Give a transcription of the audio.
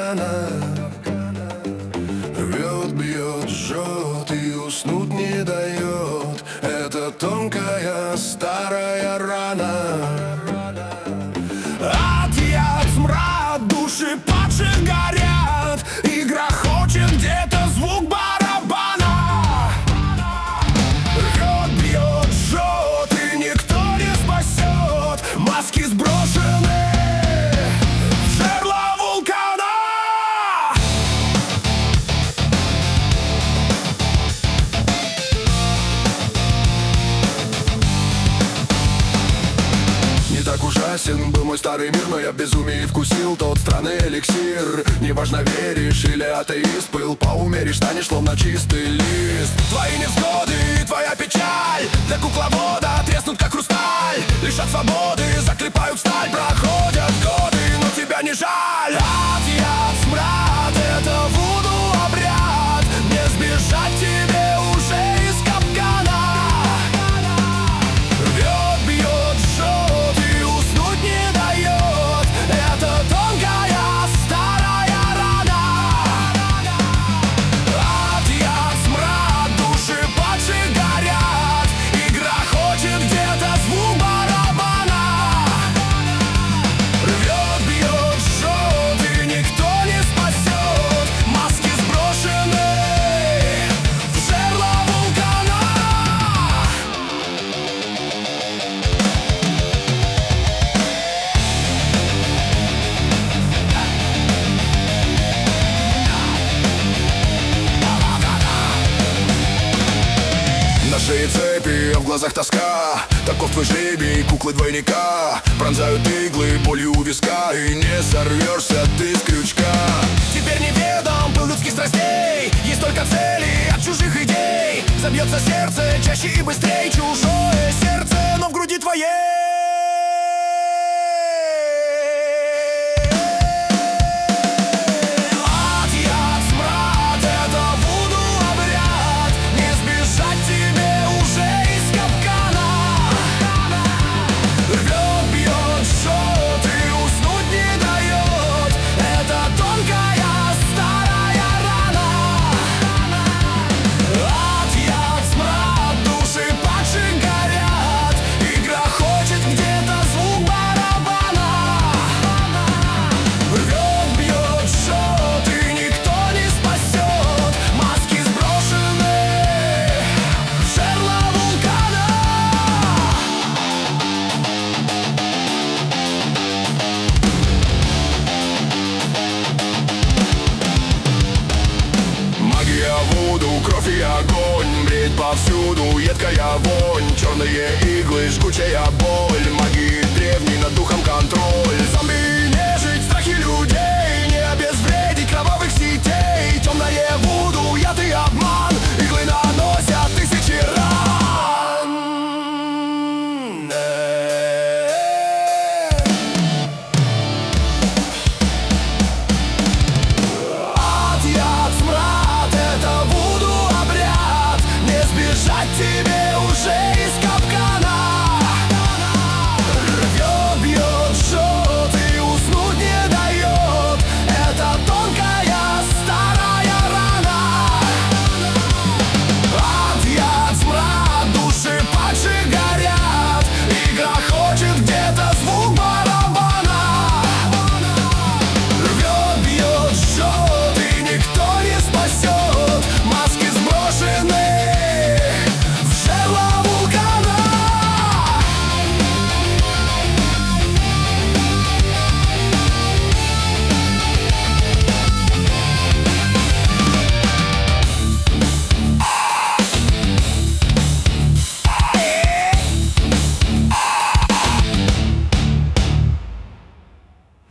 капкана. Рвет, бьет, жжет и уснуть не дает. Это тонкая старая рана. Ад, яд, смрад, души падших горят, и грохочет где-то звук барабана. Рвет, бьет, жжет, и никто не спасет. Маски сброшены в жерло вулкана. Не так ужасен был мой старый мир, но я в безумии вкусил тот странный эликсир. Неважно, веришь или атеист, пыл поумеришь, станешь словно чистый лист. Твои невзгоды и твоя печаль для кукловода треснут как хрусталь. Лишат свободы, заклепают сталь. Проходят годы, но тебя не жаль. Ад, яд, смрад, это вуду обряд. Не сбежать тебе уже из капкана. Рвет, бьет, жжет и уснуть не дает. Это тонкая старая рана. Ад, яд, смрад, души падших горят, и грохочет где-то звук барабана. Рвет, бьет, жжет, и никто не спасет. Маски сброшены в жерло вулкана. На шее цепи, а в глазах тоска. Таков твой жребий, куклы двойника. Пронзают иглы болью у виска, и не сорвешься ты с крючка. Теперь неведом пыл людских страстей. Есть только цели от чужих идей. Забьется сердце чаще и быстрей. Чужое сердце, но в груди твоей. Ад, яд, смрад, это вуду обряд. Не сбежать тебе уже из капкана. Рвет, бьет, жжет и уснуть не дает. Это тонкая старая рана. Ад, яд, смрад, души падших горят, и грохочет где-то звук барабана. Рвет, бьет, жжет, и никто не спасет. Маски сброшены в жерло вулкана. Магия вуду, кровь и огонь. Мреет повсюду едкая вонь. Черные иглы, жгучая боль. Магии древней над духом контроль. Зомби, нежить, страхи людей.